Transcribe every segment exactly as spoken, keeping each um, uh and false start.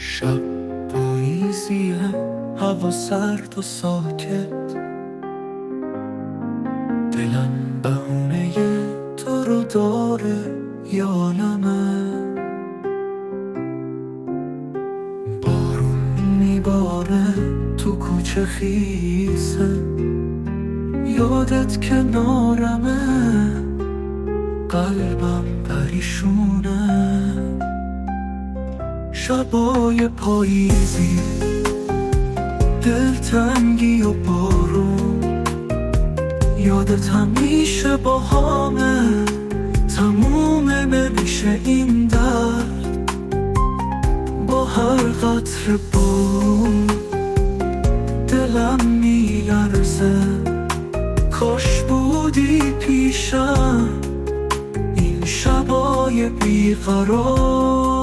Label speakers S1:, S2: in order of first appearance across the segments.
S1: شب پاییزیه، هوا سرد و ساکت، دلم بهونه تو رو داره یادمه. بارون میباره تو کوچه خیسه، یادت کنارمه، قلبم پریشونه. شبای پاییزی، دلتنگی و بارون، یادت همیشه با همه، تمومه نمیشه این درد. با هر قطره بارون دلم میلرزه، کاش بودی پیشم این شبای بیقرار.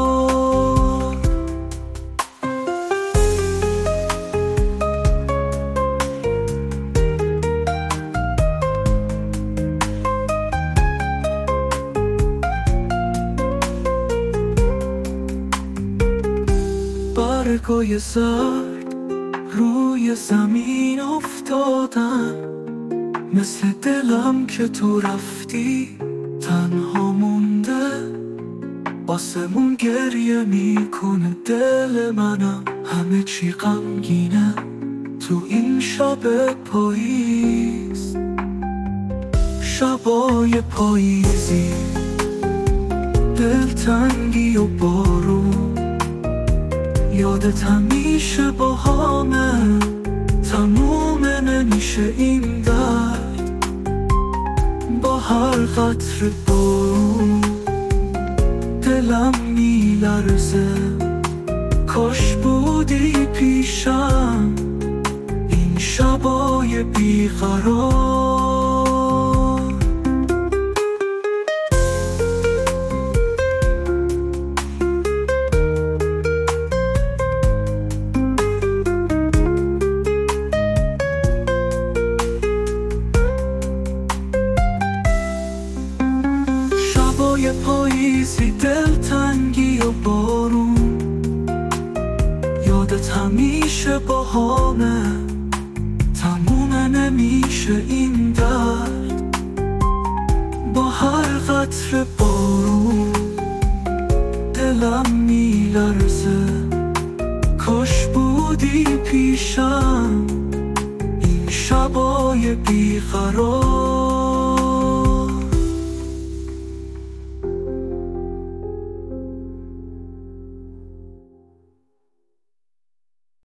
S1: برگای زرد روی زمین افتادن، مثل دلم که تو رفتی تنها مونده. آسمون گریه میکنه، دل منم همه چی غمگینه تو این شب پاییز. شبای پاییزی، دلتنگی و بارون، یادت همیشه با همه، تمومه نمیشه این درد. با هر قطره بارون دلم میلرزه، کاش بودی پیشم این شبای بیقرار. شبای پاییزی، دلتنگی و بارون، یادت همیشه با همه، تمومه نمیشه این درد. با هر قطره بارون دلم میلرزه، کاش بودی پیشم این شبای بیقرار.